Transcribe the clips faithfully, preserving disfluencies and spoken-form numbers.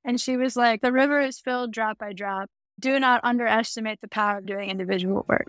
And she was like, the river is filled drop by drop. Do not underestimate the power of doing individual work.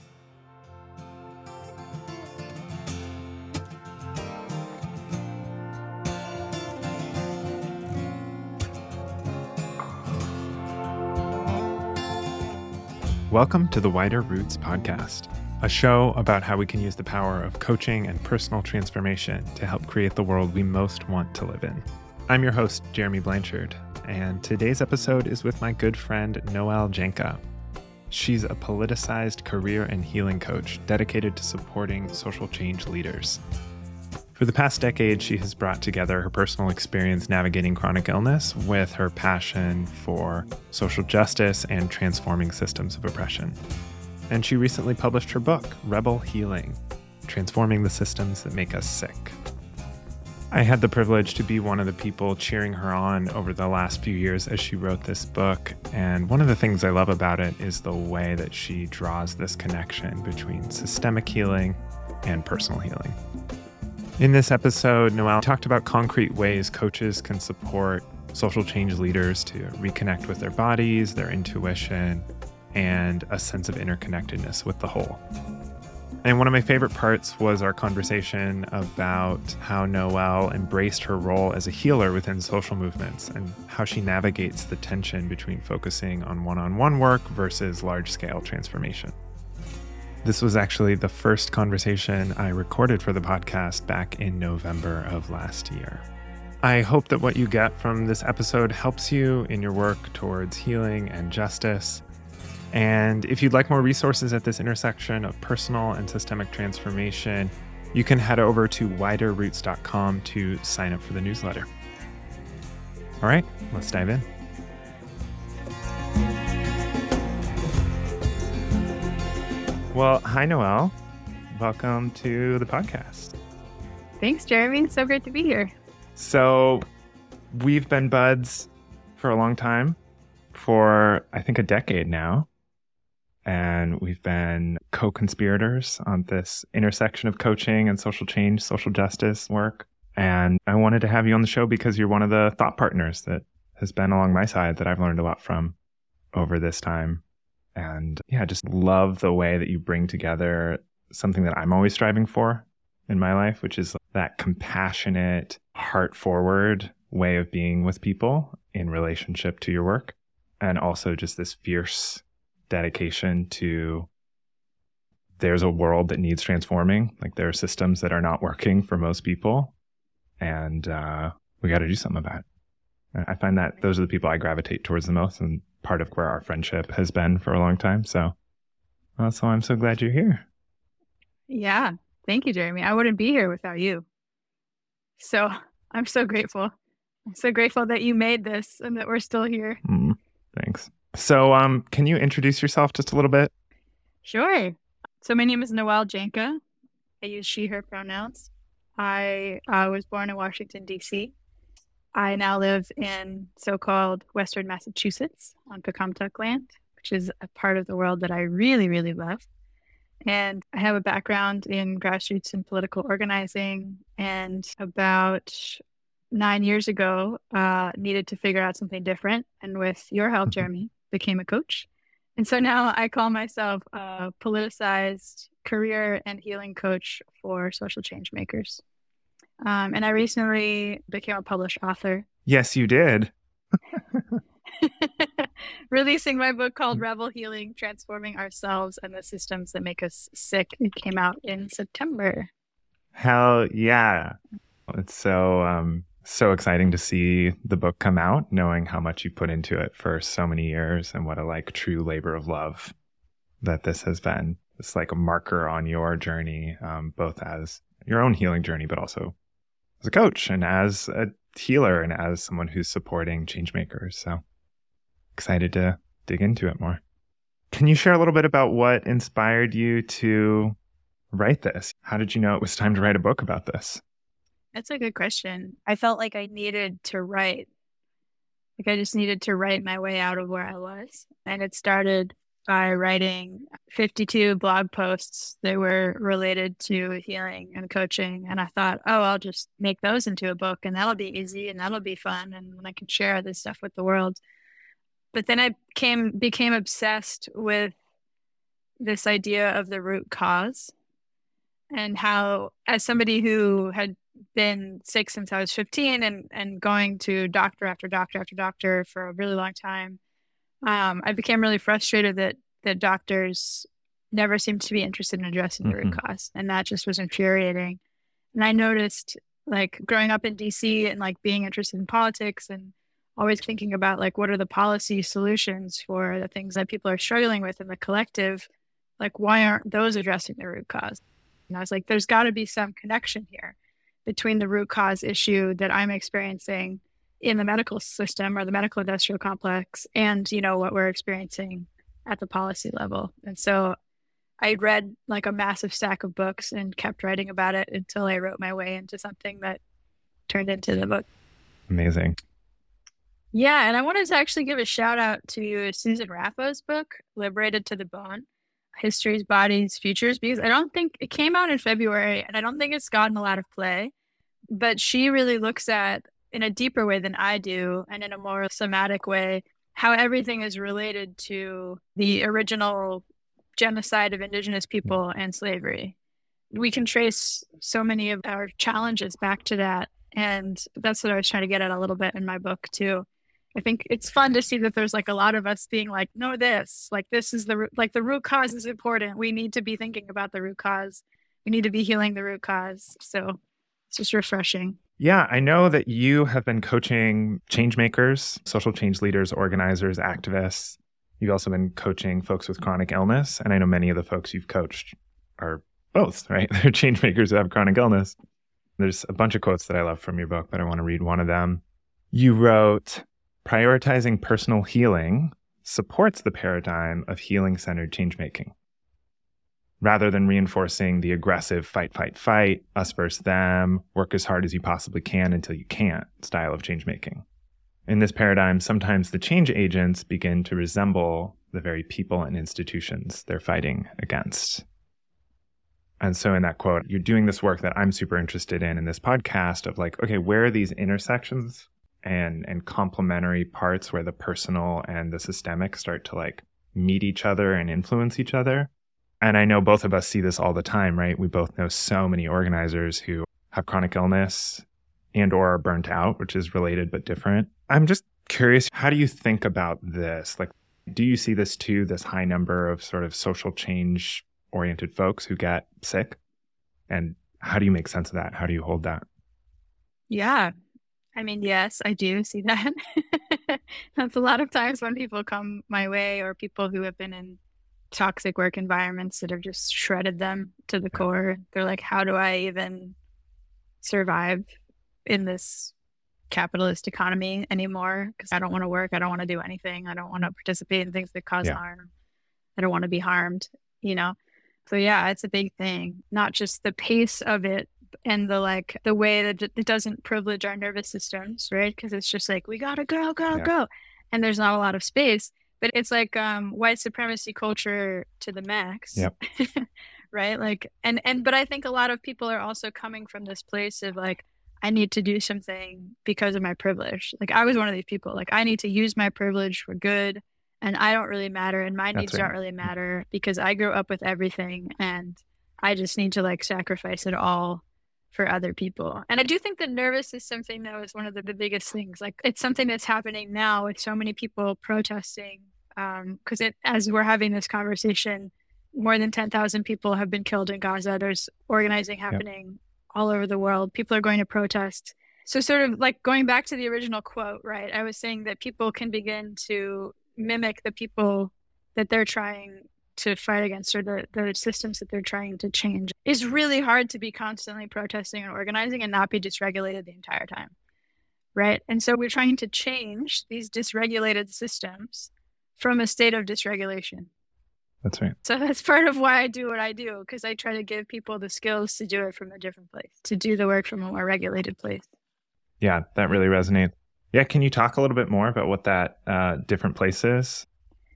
Welcome to the Wider Roots podcast, a show about how we can use the power of coaching and personal transformation to help create the world we most want to live in. I'm your host, Jeremy Blanchard, and today's episode is with my good friend, Noelle Janka. She's a politicized career and healing coach dedicated to supporting social change leaders. For the past decade, she has brought together her personal experience navigating chronic illness with her passion for social justice and transforming systems of oppression. And she recently published her book, Rebel Healing: Transforming the Systems That Make Us Sick. I had the privilege to be one of the people cheering her on over the last few years as she wrote this book. And one of the things I love about it is the way that she draws this connection between systemic healing and personal healing. In this episode, Noelle talked about concrete ways coaches can support social change leaders to reconnect with their bodies, their intuition, and a sense of interconnectedness with the whole. And one of my favorite parts was our conversation about how Noelle embraced her role as a healer within social movements and how she navigates the tension between focusing on one-on-one work versus large-scale transformation. This was actually the first conversation I recorded for the podcast back in November of last year. I hope that what you get from this episode helps you in your work towards healing and justice. And if you'd like more resources at this intersection of personal and systemic transformation, you can head over to wider roots dot com to sign up for the newsletter. All right, let's dive in. Well, hi, Noelle. Welcome to the podcast. Thanks, Jeremy. So great to be here. So we've been buds for a long time, for I think a decade now. And we've been co-conspirators on this intersection of coaching and social change, social justice work. And I wanted to have you on the show because you're one of the thought partners that has been along my side that I've learned a lot from over this time. And yeah, just love the way that you bring together something that I'm always striving for in my life, which is that compassionate, heart-forward way of being with people in relationship to your work. And also just this fierce dedication to there's a world that needs transforming. Like there are systems that are not working for most people. And uh, we got to do something about it. I find that those are the people I gravitate towards the most, and part of where our friendship has been for a long time. So, well, so I'm so glad you're here. Yeah. Thank you, Jeremy. I wouldn't be here without you. So I'm so grateful. I'm so grateful that you made this and that we're still here. Mm, thanks. So um, can you introduce yourself just a little bit? Sure. So my name is Noelle Janka. I use she, her pronouns. I uh, was born in Washington, D C I now live in so-called Western Massachusetts on Pecomtuck land, which is a part of the world that I really, really love. And I have a background in grassroots and political organizing, and about nine years ago, uh, needed to figure out something different. And with your help, Jeremy, became a coach. And so now I call myself a politicized career and healing coach for social change makers. Um, and I recently became a published author. Yes, you did. Releasing my book called Rebel Healing: Transforming Ourselves and the Systems That Make Us Sick. It came out in September. Hell yeah. It's so um, so exciting to see the book come out, knowing how much you put into it for so many years and what a like true labor of love that this has been. It's like a marker on your journey, um, both as your own healing journey, but also as a coach and as a healer and as someone who's supporting change makers. So excited to dig into it more. Can you share a little bit about what inspired you to write this? How did you know it was time to write a book about this? That's a good question. I felt like I needed to write. Like I just needed to write my way out of where I was. And it started by writing fifty-two blog posts that were related to healing and coaching. And I thought, oh, I'll just make those into a book and that'll be easy and that'll be fun. And I can share this stuff with the world. But then I came, became obsessed with this idea of the root cause and how, as somebody who had been sick since I was fifteen and, and going to doctor after doctor after doctor for a really long time, um, I became really frustrated that that doctors never seemed to be interested in addressing the mm-hmm. root cause. And that just was infuriating. And I noticed, like, growing up in D C and like being interested in politics and always thinking about like what are the policy solutions for the things that people are struggling with in the collective, like why aren't those addressing the root cause? And I was like, there's got to be some connection here between the root cause issue that I'm experiencing in the medical system or the medical industrial complex and, you know, what we're experiencing at the policy level. And so I read like a massive stack of books and kept writing about it until I wrote my way into something that turned into the book. Amazing. Yeah. And I wanted to actually give a shout out to Susan Raffo's book, Liberated to the Bone, Histories, Bodies, Futures, because I don't think it came out in February and I don't think it's gotten a lot of play, but she really looks at, in a deeper way than I do and in a more somatic way, how everything is related to the original genocide of indigenous people and slavery. We can trace so many of our challenges back to that. And that's what I was trying to get at a little bit in my book too. I think it's fun to see that there's like a lot of us being like, no, this, like, this is the, like the root cause is important. We need to be thinking about the root cause. We need to be healing the root cause. So it's just refreshing. Yeah, I know that you have been coaching change makers, social change leaders, organizers, activists. You've also been coaching folks with chronic illness. And I know many of the folks you've coached are both, right? They're change makers who have chronic illness. There's a bunch of quotes that I love from your book, but I want to read one of them. You wrote, prioritizing personal healing supports the paradigm of healing-centered change-making. Rather than reinforcing the aggressive fight, fight, fight, us versus them, work as hard as you possibly can until you can't style of change-making. In this paradigm, sometimes the change agents begin to resemble the very people and institutions they're fighting against. And so in that quote, you're doing this work that I'm super interested in in this podcast of like, okay, where are these intersections and and complementary parts where the personal and the systemic start to like meet each other and influence each other? And I know both of us see this all the time, right? We both know so many organizers who have chronic illness and or are burnt out, which is related but different. I'm just curious, how do you think about this? Like, do you see this too, this high number of sort of social change oriented folks who get sick? And how do you make sense of that? How do you hold that? Yeah. I mean, yes, I do see that. That's a lot of times when people come my way or people who have been in toxic work environments that have just shredded them to the core. They're like, how do I even survive in this capitalist economy anymore? Because I don't want to work. I don't want to do anything. I don't want to participate in things that cause yeah. harm. I don't want to be harmed, you know? So yeah, it's a big thing. Not just the pace of it and the like, the way that it doesn't privilege our nervous systems, right? Because it's just like, we gotta go, go, yeah. go. And there's not a lot of space. But it's like um, white supremacy culture to the max, yep. right? Like, and, and, but I think a lot of people are also coming from this place of like, I need to do something because of my privilege. Like I was one of these people, like I need to use my privilege for good and I don't really matter and my needs right. don't really matter because I grew up with everything and I just need to like sacrifice it all for other people. And I do think the nervous system thing though is one of the, the biggest things. Like it's something that's happening now with so many people protesting. Um, because it as we're having this conversation, more than ten thousand people have been killed in Gaza. There's organizing happening yep. all over the world. People are going to protest. So sort of like going back to the original quote, right? I was saying that people can begin to mimic the people that they're trying to fight against or the, the systems that they're trying to change. It's really hard to be constantly protesting and organizing and not be dysregulated the entire time, right? And so we're trying to change these dysregulated systems from a state of dysregulation. That's right. So that's part of why I do what I do, because I try to give people the skills to do it from a different place, to do the work from a more regulated place. Yeah, that really resonates. Yeah, can you talk a little bit more about what that uh, different place is?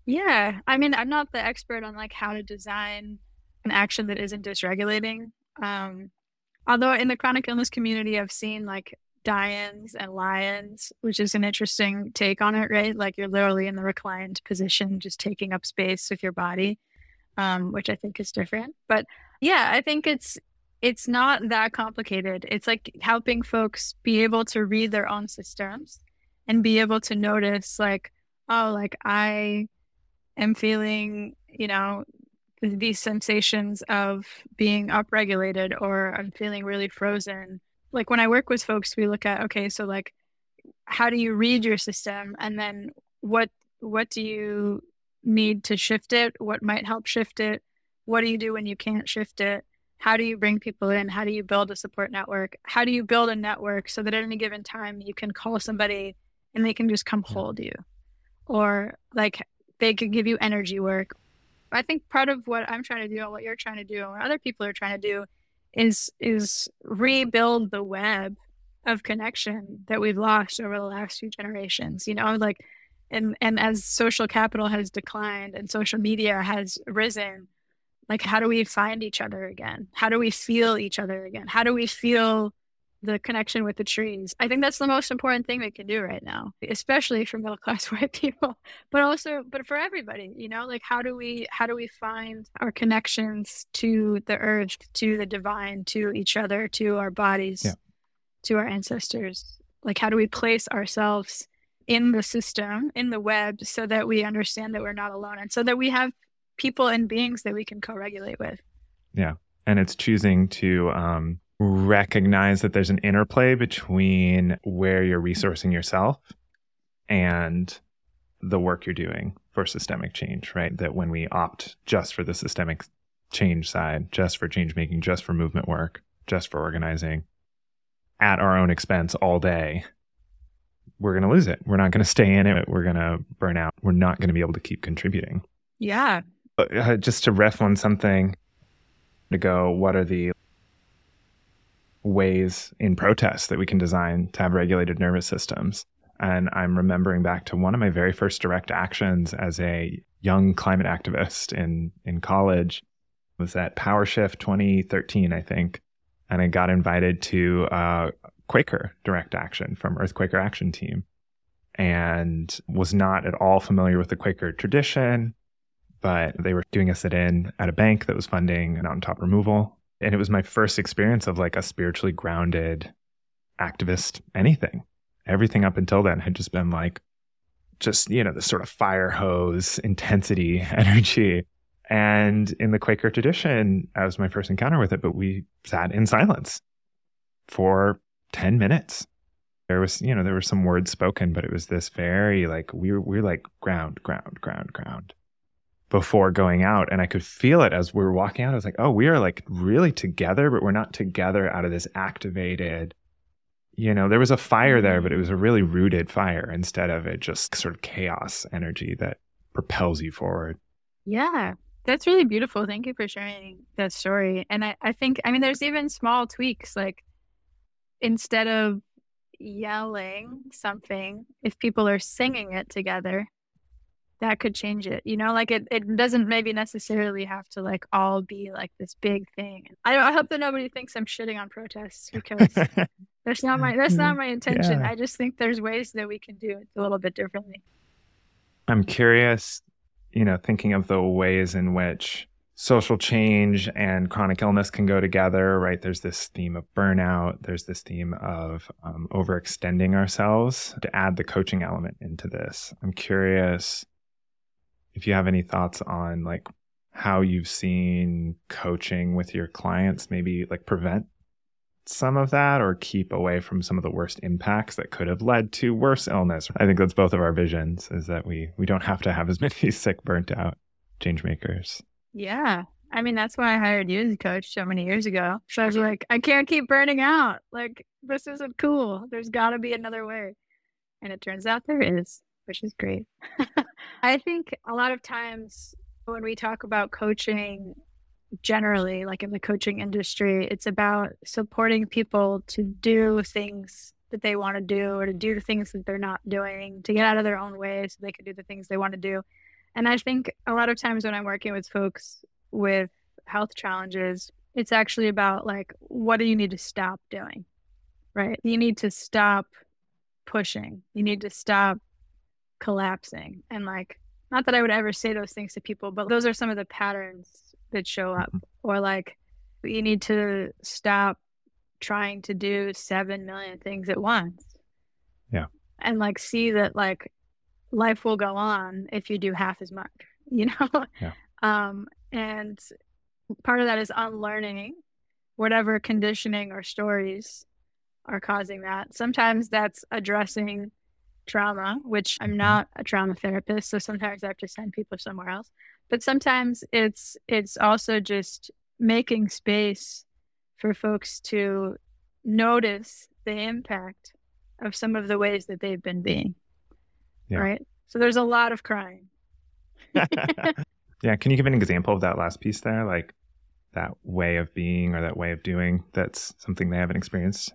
Yeah. I mean, I'm not the expert on like how to design an action that isn't dysregulating. Um, although in the chronic illness community, I've seen like die-ins and lie-ins, which is an interesting take on it, right? Like you're literally in the reclined position, just taking up space with your body, um, which I think is different. But yeah, I think it's it's not that complicated. It's like helping folks be able to read their own systems and be able to notice like, oh, like I am feeling, you know, these sensations of being upregulated, or I'm feeling really frozen. Like when I work with folks, we look at, okay, so like, how do you read your system? And then what, what do you need to shift it? What might help shift it? What do you do when you can't shift it? How do you bring people in? How do you build a support network? How do you build a network so that at any given time you can call somebody and they can just come hold you? Or like they could give you energy work. I think part of what I'm trying to do and what you're trying to do and what other people are trying to do is is rebuild the web of connection that we've lost over the last few generations. You know, like and and as social capital has declined and social media has risen, like how do we find each other again? How do we feel each other again? How do we feel the connection with the trees? I think that's the most important thing we can do right now, especially for middle class white people, but also but for everybody, you know, like how do we how do we find our connections to the earth, to the divine, to each other, to our bodies, Yeah. to our ancestors? Like how do we place ourselves in the system, in the web, so that we understand that we're not alone and so that we have people and beings that we can co-regulate with? Yeah. And it's choosing to um, recognize that there's an interplay between where you're resourcing yourself and the work you're doing for systemic change, right? That when we opt just for the systemic change side, just for change making, just for movement work, just for organizing at our own expense all day, we're going to lose it. We're not going to stay in it. We're going to burn out. We're not going to be able to keep contributing. Yeah. Uh, just to riff on something, to go, what are the ways in protest that we can design to have regulated nervous systems? And I'm remembering back to one of my very first direct actions as a young climate activist in, in college. It was at PowerShift twenty thirteen, I think. And I got invited to uh, Quaker direct action from Earthquaker Action Team, and was not at all familiar with the Quaker tradition, but they were doing a sit-in at a bank that was funding mountaintop removal. And it was my first experience of like a spiritually grounded activist anything. Everything up until then had just been like, just, you know, this sort of fire hose intensity energy. And in the Quaker tradition, that was my first encounter with it, but we sat in silence for ten minutes. There was, you know, there were some words spoken, but it was this very like, we were, we were like ground, ground, ground, ground before going out. And I could feel it as we were walking out. I was like, oh, we are like really together, but we're not together out of this activated, you know, there was a fire there, but it was a really rooted fire instead of it just sort of chaos energy that propels you forward. Yeah, that's really beautiful. Thank you for sharing that story. And I, I think, I mean, there's even small tweaks, like instead of yelling something, if people are singing it together, that could change it. You know, like it, it doesn't maybe necessarily have to like all be like this big thing. I, I hope that nobody thinks I'm shitting on protests, because that's not my, that's not my intention. Yeah. I just think there's ways that we can do it a little bit differently. I'm curious, you know, thinking of the ways in which social change and chronic illness can go together, right? There's this theme of burnout. There's this theme of um, overextending ourselves. To add the coaching element into this, I'm curious if you have any thoughts on like how you've seen coaching with your clients maybe like prevent some of that or keep away from some of the worst impacts that could have led to worse illness. I think that's both of our visions, is that we we don't have to have as many sick, burnt out change makers. Yeah. I mean, that's why I hired you as a coach so many years ago. So I was like, I can't keep burning out. Like, this isn't cool. There's got to be another way. And it turns out there is, which is great. I think a lot of times when we talk about coaching generally, like in the coaching industry, it's about supporting people to do things that they want to do, or to do the things that they're not doing, to get out of their own way so they can do the things they want to do. And I think a lot of times when I'm working with folks with health challenges, it's actually about like, what do you need to stop doing, right? You need to stop pushing. You need to stop collapsing. And like, not that I would ever say those things to people, but those are some of the patterns that show up. Mhm. Or like, you need to stop trying to do seven million things at once. Yeah. And like, see that like life will go on if you do half as much, you know? Yeah. Um, and part of that is unlearning whatever conditioning or stories are causing that. Sometimes that's addressing trauma, which I'm Mhm. not a trauma therapist, so sometimes I have to send people somewhere else. But sometimes it's it's also just making space for folks to notice the impact of some of the ways that they've been being. Yeah. Right? So there's a lot of crying. Yeah. Can you give an example of that last piece there? Like that way of being or that way of doing that's something they haven't experienced?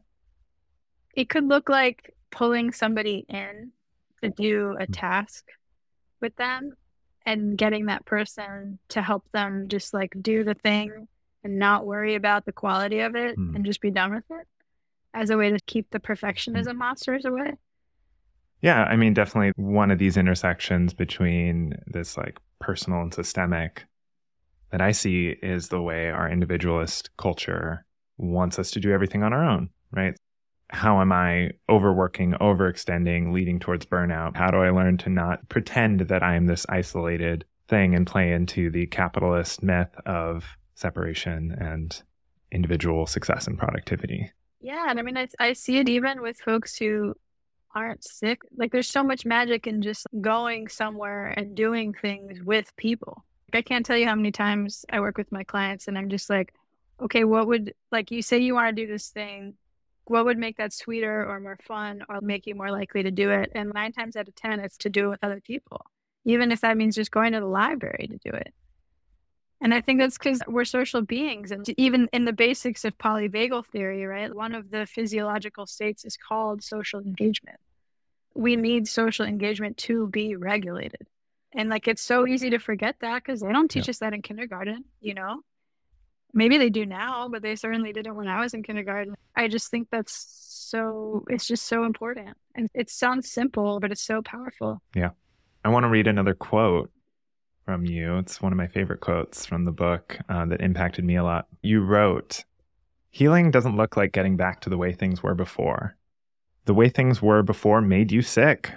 It could look like pulling somebody in to do a Mm. task with them and getting that person to help them just like do the thing and not worry about the quality of it Mm. and just be done with it as a way to keep the Mm. perfectionism monsters away. Yeah. I mean, definitely one of these intersections between this like personal and systemic that I see is the way our individualist culture wants us to do everything on our own, right? How am I overworking, overextending, leading towards burnout? How do I learn to not pretend that I am this isolated thing and play into the capitalist myth of separation and individual success and productivity? Yeah. And I mean, I, I see it even with folks who aren't sick. Like there's so much magic in just going somewhere and doing things with people. Like, I can't tell you how many times I work with my clients and I'm just like, okay, what would, like you say you want to do this thing, what would make that sweeter or more fun or make you more likely to do it? And nine times out of ten, it's to do it with other people, even if that means just going to the library to do it. And I think that's because we're social beings. And even in the basics of polyvagal theory, right, one of the physiological states is called social engagement. We need social engagement to be regulated. And like, it's so easy to forget that because they don't teach Yeah. us that in kindergarten, you know? Maybe they do now, but they certainly didn't when I was in kindergarten. I just think that's so, it's just so important. And it sounds simple, but it's so powerful. Yeah. I want to read another quote from you. It's one of my favorite quotes from the book uh, that impacted me a lot. You wrote, "Healing doesn't look like getting back to the way things were before. The way things were before made you sick.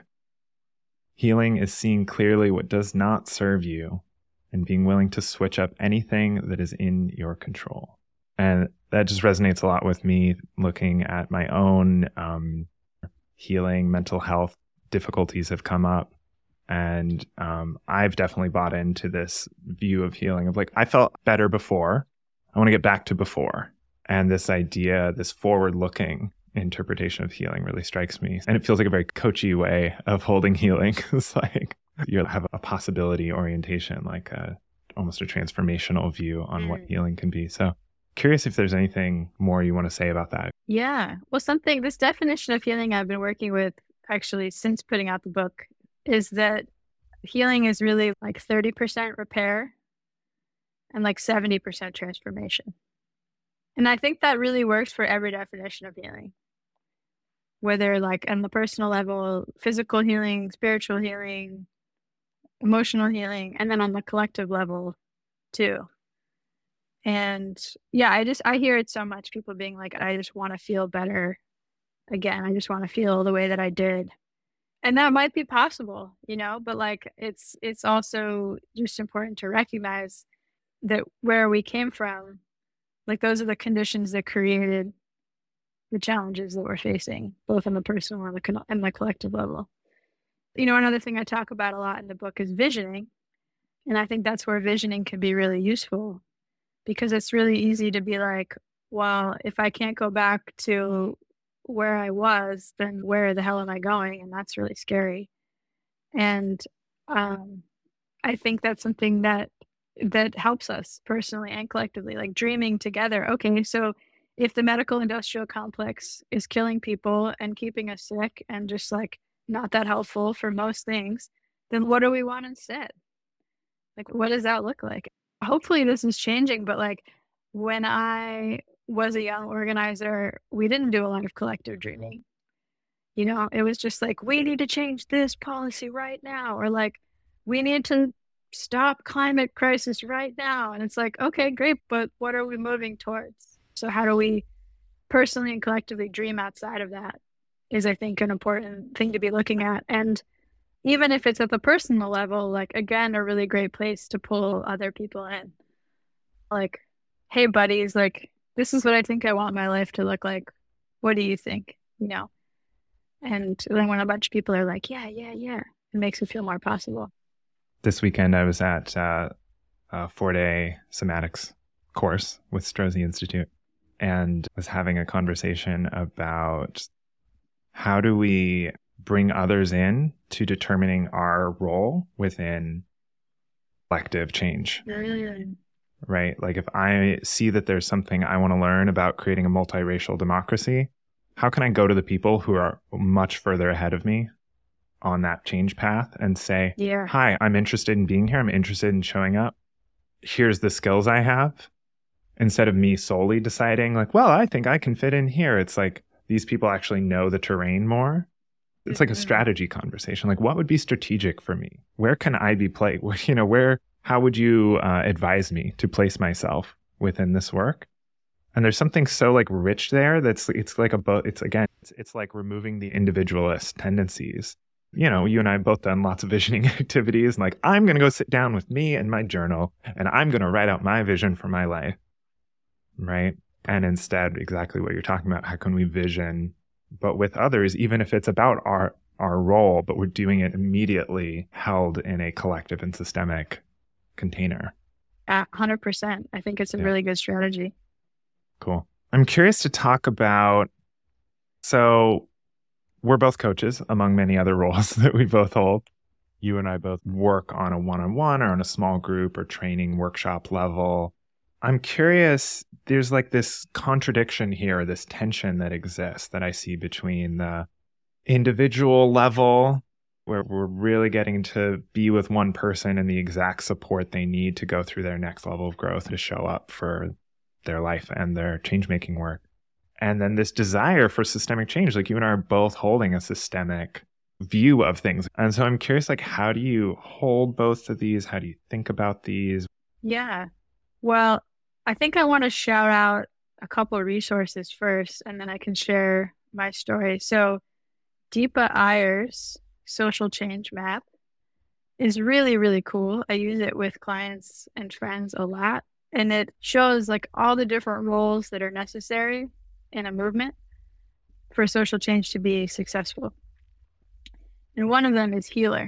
Healing is seeing clearly what does not serve you and being willing to switch up anything that is in your control." And that just resonates a lot with me looking at my own um, healing, mental health difficulties have come up. And um, I've definitely bought into this view of healing of like, I felt better before. I want to get back to before. And this idea, this forward looking interpretation of healing really strikes me. And it feels like a very coachy way of holding healing. It's like you have a possibility orientation, like a, almost a transformational view on mm. what healing can be. So curious if there's anything more you want to say about that. Yeah. Well, something, this definition of healing I've been working with actually since putting out the book is that healing is really like thirty percent repair and like seventy percent transformation. And I think that really works for every definition of healing. Whether like on the personal level, physical healing, spiritual healing, emotional healing, and then on the collective level too. And yeah, I just, I hear it so much, people being like, I just want to feel better again. I just want to feel the way that I did. And that might be possible, you know, but like, it's, it's also just important to recognize that where we came from, like those are the conditions that created the challenges that we're facing, both on the personal and the, and the collective level. You know, another thing I talk about a lot in the book is visioning. And I think that's where visioning can be really useful because it's really easy to be like, well, if I can't go back to where I was, then where the hell am I going? And that's really scary. And um, I think that's something that that helps us personally and collectively, like dreaming together. Okay, so if the medical industrial complex is killing people and keeping us sick and just like not that helpful for most things, then what do we want instead? Like, what does that look like? Hopefully this is changing, but like when I was a young organizer, we didn't do a lot of collective dreaming. You know, it was just like, we need to change this policy right now, or like, we need to stop climate crisis right now. And it's like, okay, great, but what are we moving towards? So how do we personally and collectively dream outside of that is, I think, an important thing to be looking at. And even if it's at the personal level, like, again, a really great place to pull other people in. Like, hey, buddies, like, this is what I think I want my life to look like. What do you think? You know? And then when a bunch of people are like, yeah, yeah, yeah, it makes it feel more possible. This weekend, I was at uh, a four-day somatics course with Strozzi Institute and was having a conversation about how do we bring others in to determining our role within collective change. Mm. Right? Like if I see that there's something I want to learn about creating a multiracial democracy, how can I go to the people who are much further ahead of me on that change path and say, yeah. Hi, I'm interested in being here. I'm interested in showing up. Here's the skills I have. Instead of me solely deciding like, well, I think I can fit in here. It's like these people actually know the terrain more. It's like a strategy conversation. Like, what would be strategic for me? Where can I be played? You know, where, how would you uh, advise me to place myself within this work? And there's something so like rich there that's, it's like a, it's again, it's, it's like removing the individualist tendencies. You know, you and I have both done lots of visioning activities. And like, I'm going to go sit down with me and my journal and I'm going to write out my vision for my life. Right. And instead, exactly what you're talking about, how can we vision, but with others, even if it's about our, our role, but we're doing it immediately held in a collective and systemic container. A one hundred percent. I think it's a yeah. really good strategy. Cool. I'm curious to talk about, so we're both coaches among many other roles that we both hold. You and I both work on a one-on-one or on a small group or training workshop level. I'm curious, there's like this contradiction here, this tension that exists that I see between the individual level where we're really getting to be with one person and the exact support they need to go through their next level of growth to show up for their life and their change-making work. And then this desire for systemic change, like you and I are both holding a systemic view of things. And so I'm curious, like, how do you hold both of these? How do you think about these? Yeah. Well, I think I want to shout out a couple of resources first, and then I can share my story. So Deepa Iyer's Social Change Map is really, really cool. I use it with clients and friends a lot. And it shows like all the different roles that are necessary in a movement for social change to be successful. And one of them is healer.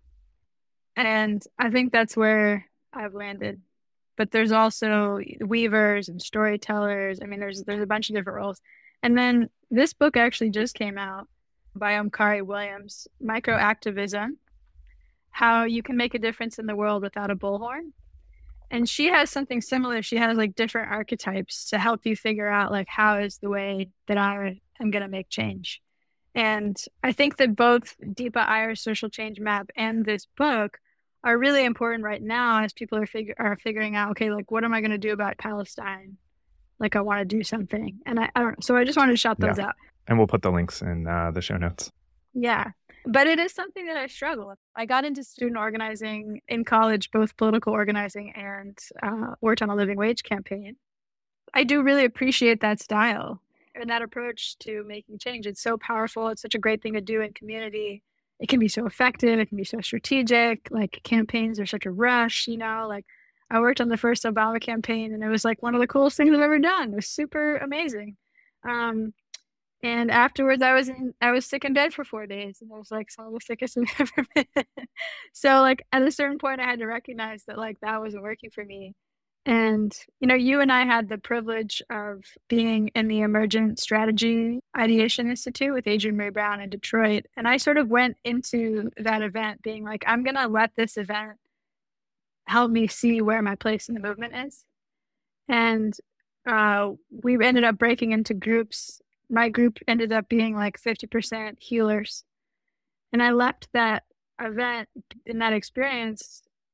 And I think that's where I've landed. But there's also weavers and storytellers. I mean, there's there's a bunch of different roles. And then this book actually just came out by Omkari Williams, Microactivism, How You Can Make a Difference in the World Without a Bullhorn. And she has something similar. She has like different archetypes to help you figure out like how is the way that I am going to make change. And I think that both Deepa Iyer's Social Change Map and this book are really important right now as people are, fig- are figuring out, okay, like what am I going to do about Palestine? Like I want to do something. And I, I don't so I just wanted to shout those yeah. out. And we'll put the links in uh, the show notes. Yeah. But it is something that I struggle with. I got into student organizing in college, both political organizing and uh, worked on a living wage campaign. I do really appreciate that style and that approach to making change. It's so powerful. It's such a great thing to do in community. It can be so effective. It can be so strategic. Like campaigns are such a rush, you know, like I worked on the first Obama campaign and it was like one of the coolest things I've ever done. It was super amazing. Um, And afterwards, I was in, I was sick in bed for four days, and I was like some of the sickest I've ever been. So, like at a certain point, I had to recognize that like that wasn't working for me. And you know, you and I had the privilege of being in the Emergent Strategy Ideation Institute with Adrienne Maree Brown in Detroit, and I sort of went into that event being like, I'm gonna let this event help me see where my place in the movement is. And uh, we ended up breaking into groups. My group ended up being like fifty percent healers. And I left that event in that experience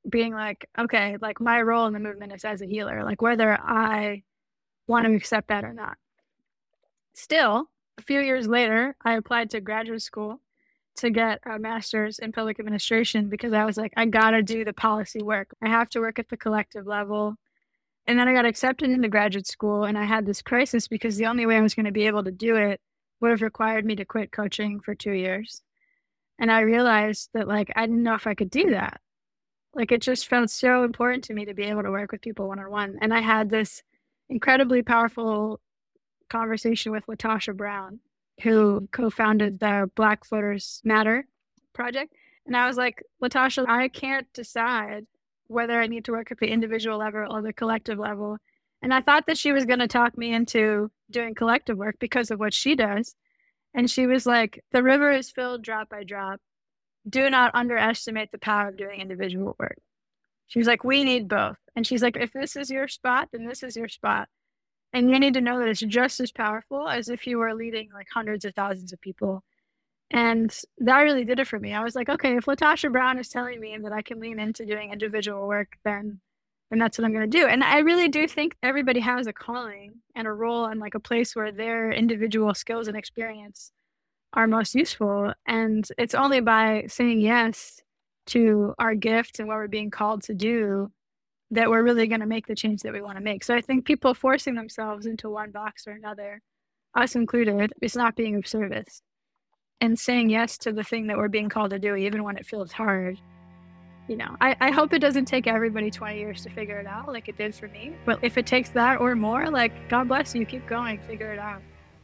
being like, okay, like my role in the movement is as a healer, like whether I want to accept that or not. Still, a few years later, I applied to graduate school to get a master's in public administration because I was like, I gotta do the policy work. I have to work at the collective level. And then I got accepted into graduate school, and I had this crisis because the only way I was going to be able to do it would have required me to quit coaching for two years. And I realized that, like, I didn't know if I could do that. Like, it just felt so important to me to be able to work with people one-on-one. And I had this incredibly powerful conversation with Latasha Brown, who co-founded the Black Voters Matter project. And I was like, Latasha, I can't decide whether I need to work at the individual level or the collective level. And I thought that she was going to talk me into doing collective work because of what she does. And she was like, the river is filled drop by drop. Do not underestimate the power of doing individual work. She was like, we need both. And she's like, if this is your spot, then this is your spot. And you need to know that it's just as powerful as if you were leading like hundreds of thousands of people. And that really did it for me. I was like, okay, if Latasha Brown is telling me that I can lean into doing individual work, then, then that's what I'm going to do. And I really do think everybody has a calling and a role and like a place where their individual skills and experience are most useful. And it's only by saying yes to our gift and what we're being called to do that we're really going to make the change that we want to make. So I think people forcing themselves into one box or another, us included, is not being of service. And saying yes to the thing that we're being called to do, even when it feels hard. You know, I, I hope it doesn't take everybody twenty years to figure it out like it did for me. But if it takes that or more, like, God bless you, keep going, figure it out.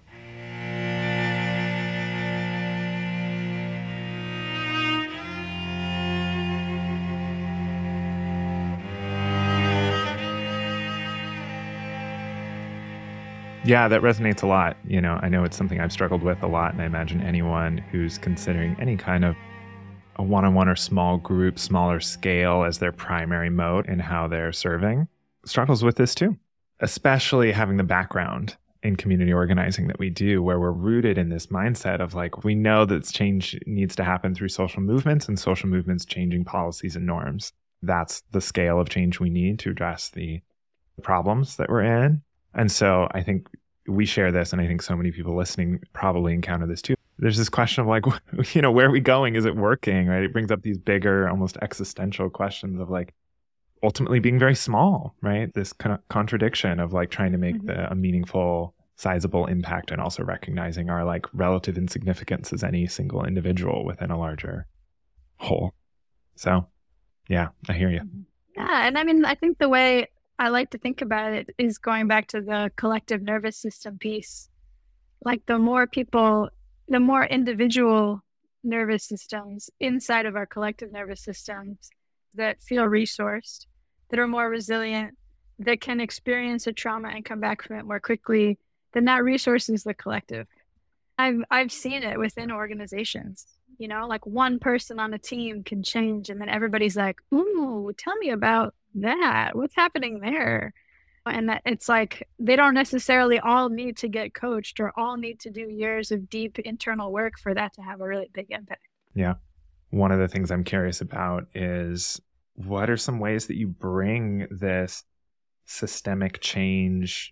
Yeah, that resonates a lot. You know, I know it's something I've struggled with a lot, and I imagine anyone who's considering any kind of a one-on-one or small group, smaller scale as their primary mode in how they're serving struggles with this too, especially having the background in community organizing that we do, where we're rooted in this mindset of like, we know that change needs to happen through social movements and social movements changing policies and norms. That's the scale of change we need to address the problems that we're in. And so I think we share this, and I think so many people listening probably encounter this too. There's this question of like, you know, where are we going? Is it working, right? It brings up these bigger, almost existential questions of like ultimately being very small, right? This kind of contradiction of like trying to make mm-hmm. the, a meaningful, sizable impact and also recognizing our like relative insignificance as any single individual within a larger whole. So yeah, I hear you. Yeah. And I mean, I think the way I like to think about it is going back to the collective nervous system piece. Like the more people, the more individual nervous systems inside of our collective nervous systems that feel resourced, that are more resilient, that can experience a trauma and come back from it more quickly, then that resource is the collective. I've I've seen it within organizations. You know, like one person on a team can change, and then everybody's like, ooh, tell me about that. What's happening there? And that it's like they don't necessarily all need to get coached or all need to do years of deep internal work for that to have a really big impact. Yeah. One of the things I'm curious about is what are some ways that you bring this systemic change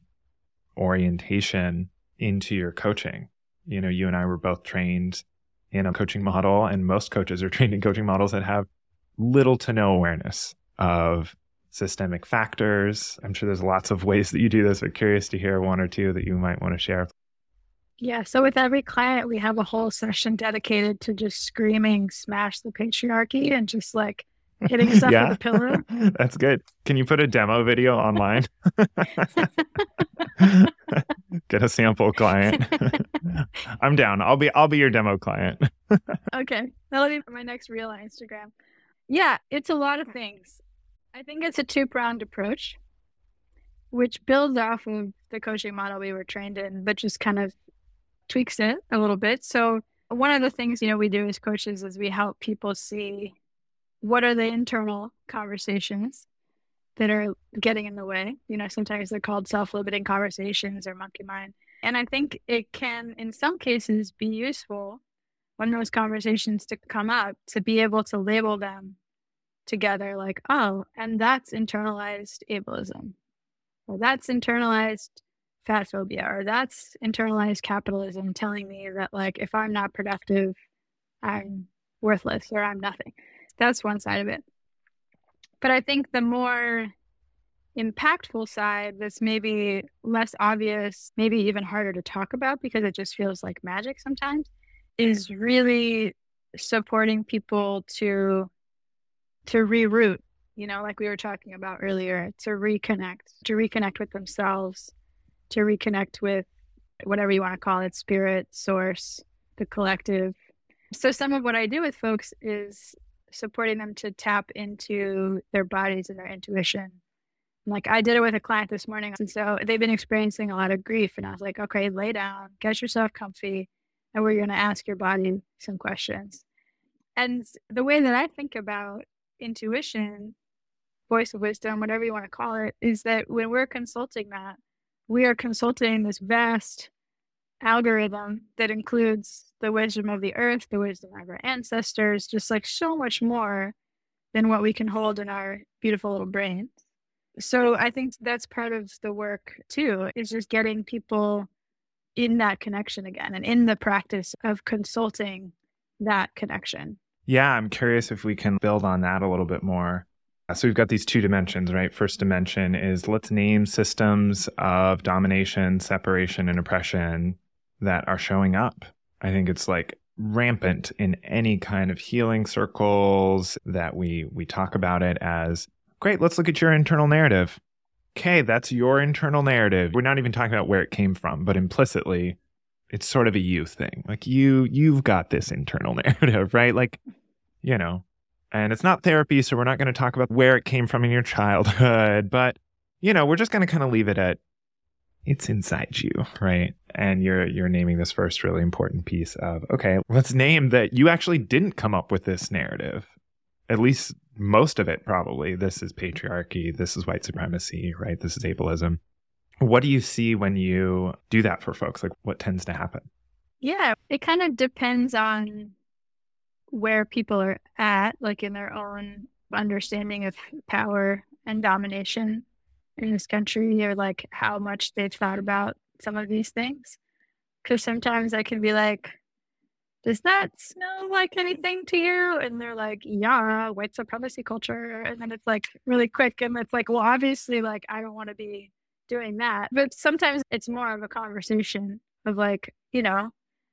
orientation into your coaching? You know, you and I were both trained in a coaching model, and most coaches are trained in coaching models that have little to no awareness of systemic factors. I'm sure there's lots of ways that you do this. I'm curious to hear one or two that you might want to share. Yeah. So with every client, we have a whole session dedicated to just screaming, smash the patriarchy and just like hitting stuff yeah. with a pillow. That's good. Can you put a demo video online? Get a sample client. I'm down. I'll be I'll be your demo client. Okay. That'll be my next reel on Instagram. Yeah, it's a lot of things. I think it's a two-pronged approach, which builds off of the coaching model we were trained in, but just kind of tweaks it a little bit. So one of the things, you know, we do as coaches is we help people see what are the internal conversations that are getting in the way. You know, sometimes they're called self-limiting conversations or monkey mind. And I think it can, in some cases, be useful when those conversations to come up to be able to label them together like, oh, and that's internalized ableism, or that's internalized fat phobia, or that's internalized capitalism telling me that like if I'm not productive, I'm worthless or I'm nothing. That's one side of it. But I think the more impactful side that's maybe less obvious, maybe even harder to talk about because it just feels like magic sometimes, is really supporting people to to reroute, you know, like we were talking about earlier, to reconnect, to reconnect with themselves, to reconnect with whatever you want to call it, spirit, source, the collective. So some of what I do with folks is supporting them to tap into their bodies and their intuition. Like I did it with a client this morning. And so they've been experiencing a lot of grief. And I was like, okay, lay down, get yourself comfy. And we're going to ask your body some questions. And the way that I think about intuition, voice of wisdom, whatever you want to call it, is that when we're consulting that, we are consulting this vast algorithm that includes the wisdom of the earth, the wisdom of our ancestors, just like so much more than what we can hold in our beautiful little brains. So I think that's part of the work too, is just getting people in that connection again and in the practice of consulting that connection. Yeah, I'm curious if we can build on that a little bit more. So we've got these two dimensions, right? First dimension is let's name systems of domination, separation, and oppression that are showing up. I think it's like rampant in any kind of healing circles that we we talk about it as, great, let's look at your internal narrative. Okay, that's your internal narrative. We're not even talking about where it came from, but implicitly, it's sort of a you thing. Like you, you've got this internal narrative, right? Like, you know, and it's not therapy, so we're not going to talk about where it came from in your childhood, but, you know, we're just going to kind of leave it at, it's inside you, right? And you're you're naming this first really important piece of, okay, let's name that you actually didn't come up with this narrative. At least most of it, probably. This is patriarchy. This is white supremacy, right? This is ableism. What do you see when you do that for folks? Like what tends to happen? Yeah, it kind of depends on where people are at, like in their own understanding of power and domination in this country, or like how much they've thought about some of these things. Because sometimes I can be like, does that smell like anything to you? And they're like, yeah, white supremacy culture. And then it's like really quick. And it's like, well, obviously, like, I don't want to be doing that. But sometimes it's more of a conversation of like, you know,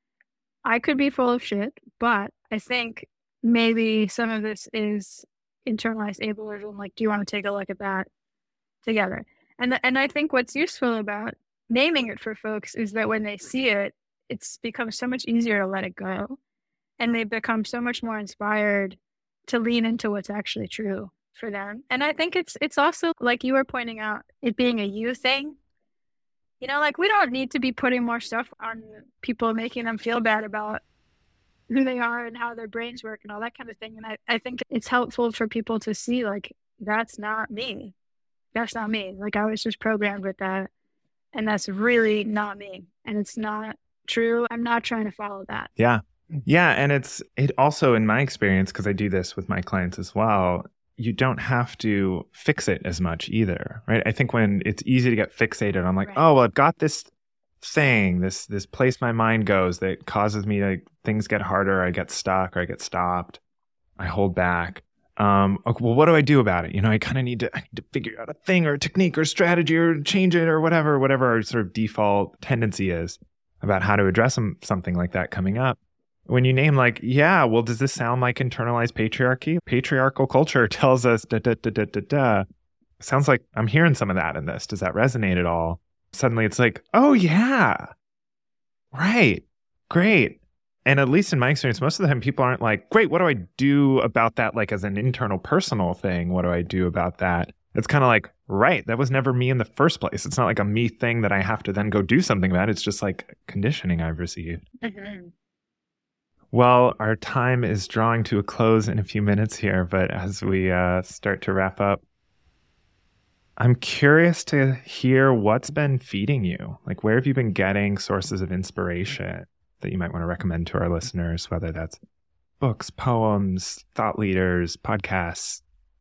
I could be full of shit, but I think maybe some of this is internalized ableism. Like, do you want to take a look at that together? And, and I think what's useful about naming it for folks is that when they see it, it's become so much easier to let it go. And they become so much more inspired to lean into what's actually true for them. And I think it's it's also, like you were pointing out, it being a you thing. You know, like we don't need to be putting more stuff on people, making them feel bad about who they are and how their brains work and all that kind of thing. And I, I think it's helpful for people to see, like, that's not me. That's not me. Like I was just programmed with that. And that's really not me. And it's not true. I'm not trying to follow that. Yeah. Yeah. And it's, it also, in my experience, because I do this with my clients as well, you don't have to fix it as much either, right? I think when it's easy to get fixated on like, right. oh, well, I've got this thing, this, this place my mind goes that causes me to, things get harder. I get stuck or I get stopped. I hold back. Um, okay, well, what do I do about it? You know, I kind of need to, I need to figure out a thing or a technique or strategy or change it or whatever, whatever our sort of default tendency is about how to address some, something like that coming up. When you name like, yeah, well, does this sound like internalized patriarchy? Patriarchal culture tells us da, da, da, da, da, da. Sounds like I'm hearing some of that in this. Does that resonate at all? Suddenly it's like, oh yeah, right, great. And at least in my experience, most of the time people aren't like, great, what do I do about that? Like as an internal personal thing, what do I do about that? It's kind of like, right, that was never me in the first place. It's not like a me thing that I have to then go do something about. It's just like conditioning I've received. Mm-hmm. Well, our time is drawing to a close in a few minutes here, but as we uh, start to wrap up, I'm curious to hear what's been feeding you. Like, where have you been getting sources of inspiration that you might want to recommend to our listeners, whether that's books, poems, thought leaders, podcasts,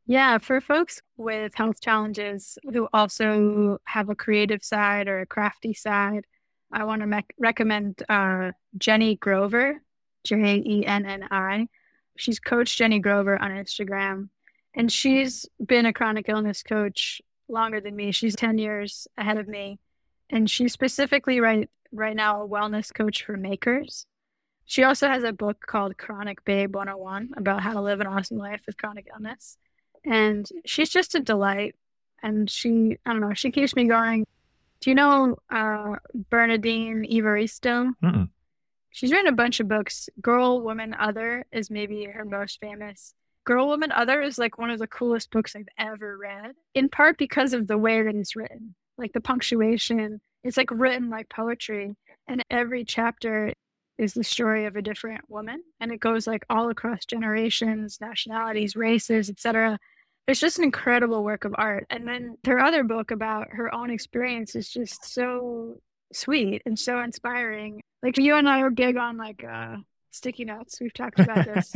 Yeah, for folks with health challenges who also have a creative side or a crafty side, I want to mec recommend uh, Jenny Grover, J E N N I. She's Coach Jenny Grover on Instagram, and she's been a chronic illness coach longer than me. She's ten years ahead of me, and she's specifically right right now a wellness coach for makers. She also has a book called Chronic Babe one oh one about how to live an awesome life with chronic illness. And she's just a delight. And she, I don't know, she keeps me going. Do you know uh, Bernadine Evaristo? Mm-mm. She's written a bunch of books. Girl, Woman, Other is maybe her most famous. Girl, Woman, Other is like one of the coolest books I've ever read, in part because of the way that it's written. Like the punctuation, it's like written like poetry. And every chapter is the story of a different woman. And it goes like all across generations, nationalities, races, et cetera. It's just an incredible work of art. And then her other book about her own experience is just so sweet and so inspiring. Like you and I are big on like uh, sticky notes. We've talked about this.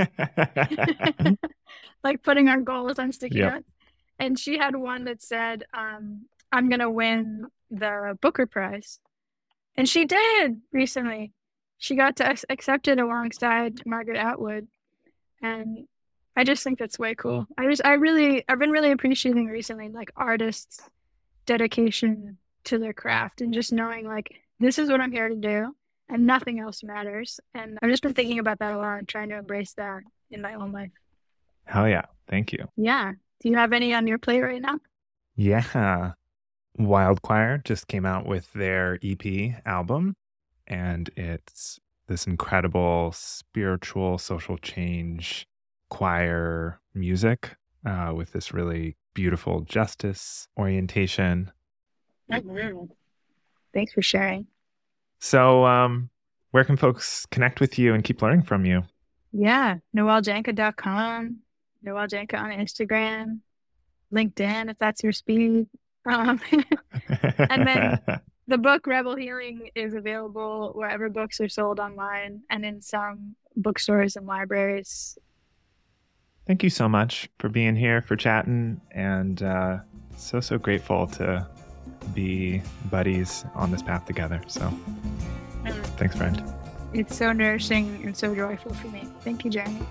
Like putting our goals on sticky yep. notes. And she had one that said, um, I'm going to win the Booker Prize. And she did recently. She got to accept it alongside Margaret Atwood. And I just think that's way cool. I just, I really, I've been really appreciating recently, like artists' dedication to their craft and just knowing like, this is what I'm here to do and nothing else matters. And I've just been thinking about that a lot and trying to embrace that in my own life. Hell yeah. Thank you. Yeah. Do you have any on your plate right now? Yeah. Wildchoir just came out with their E P album, and it's this incredible spiritual social change choir music uh, with this really beautiful justice orientation. Mm-hmm. Thanks for sharing. So um, where can folks connect with you and keep learning from you? Yeah, noelle janka dot com, Noelle Janka on Instagram, LinkedIn if that's your speed. Um, and then the book Rebel Healing is available wherever books are sold online and in some bookstores and libraries. Thank you so much for being here, for chatting, and uh, so, so grateful to be buddies on this path together. So mm. thanks, friend. It's so nourishing and so joyful for me. Thank you, Jeremy.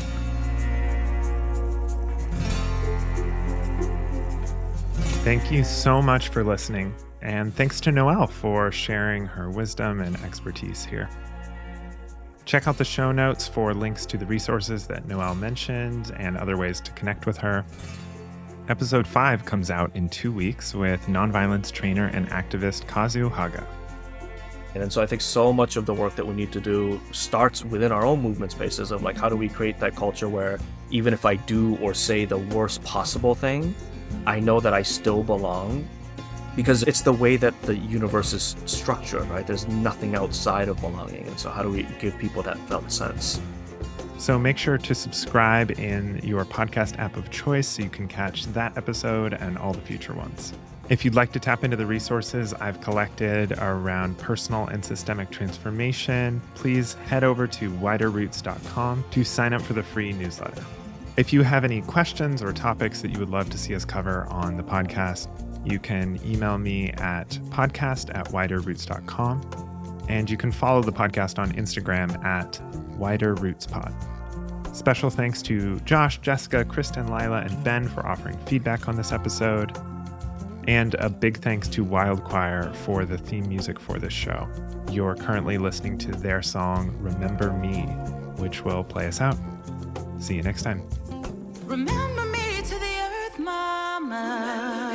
Thank you so much for listening. And thanks to Noelle for sharing her wisdom and expertise here. Check out the show notes for links to the resources that Noelle mentioned and other ways to connect with her. Episode five comes out in two weeks with nonviolence trainer and activist Kazu Haga. And so I think so much of the work that we need to do starts within our own movement spaces of like, how do we create that culture where even if I do or say the worst possible thing, I know that I still belong, because it's the way that the universe is structured, right? There's nothing outside of belonging. And so how do we give people that felt sense? So make sure to subscribe in your podcast app of choice so you can catch that episode and all the future ones. If you'd like to tap into the resources I've collected around personal and systemic transformation, please head over to wider roots dot com to sign up for the free newsletter. If you have any questions or topics that you would love to see us cover on the podcast, you can email me at podcast at wider roots dot com, and you can follow the podcast on Instagram at wider roots pod. Special thanks to Josh, Jessica, Kristen, Lila, and Ben for offering feedback on this episode. And a big thanks to Wildchoir for the theme music for this show. You're currently listening to their song, Remember Me, which will play us out. See you next time. Remember me to the earth, mama.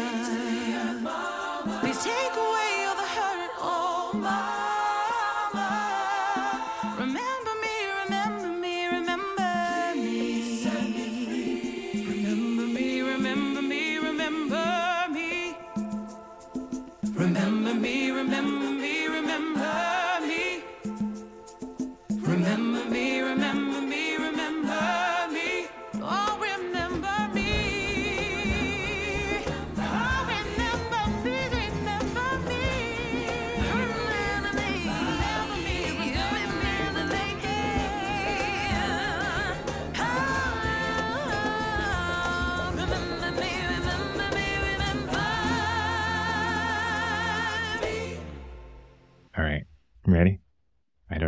Please take away all the hurt, oh mama. Remember me, remember me, remember me. Remember me, remember me, remember me. Remember me, remember me, remember me. Remember me, remember me, remember me. Oh, remember me.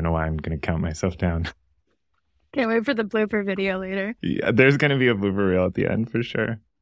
know why I'm going to count myself down. Can't wait for the blooper video later. Yeah, there's going to be a blooper reel at the end for sure.